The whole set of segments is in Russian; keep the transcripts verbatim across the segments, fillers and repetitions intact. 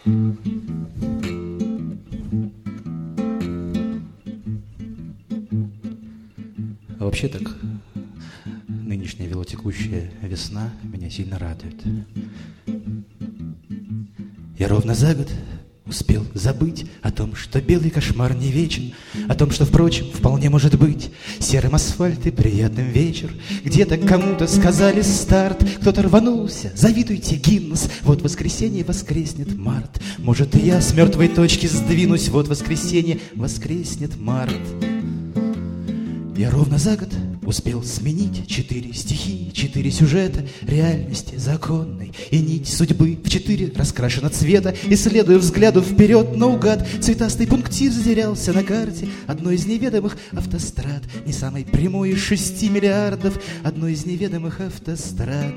А вообще так, нынешняя велотекущая весна меня сильно радует. Я ровно за год успел забыть о том, что белый кошмар не вечен, о том, что, впрочем, вполне может быть серым асфальт и приятным вечер. Где-то кому-то сказали старт, кто-то рванулся, завидуйте Гиннес. Вот воскресенье воскреснет март, может, и я с мертвой точки сдвинусь. Вот воскресенье воскреснет март. Я ровно за год успел сменить четыре стихии, четыре сюжета реальности законной, и нить судьбы в четыре раскрашена цвета, исследуя взгляду вперед наугад. Цветастый пунктир затерялся на карте одной из неведомых автострад, не самой прямой из шести миллиардов, одной из неведомых автострад.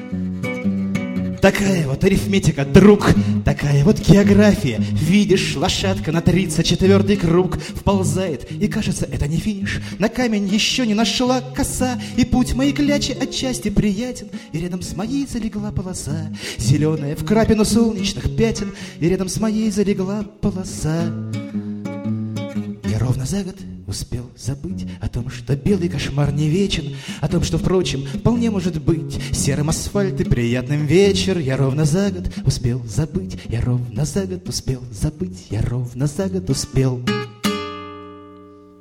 Такая вот арифметика, друг, такая вот география. Видишь, лошадка на тридцать четвёртый круг вползает, и кажется, это не финиш. На камень еще не нашла коса, и путь моей клячи отчасти приятен, и рядом с моей залегла полоса, зеленая в крапину солнечных пятен, и рядом с моей залегла полоса. Я ровно за год успел забыть о том, что белый кошмар не вечен, о том, что, впрочем, вполне может быть серым асфальт и приятным вечер. Я ровно за год успел забыть, я ровно за год успел забыть, я ровно за год успел.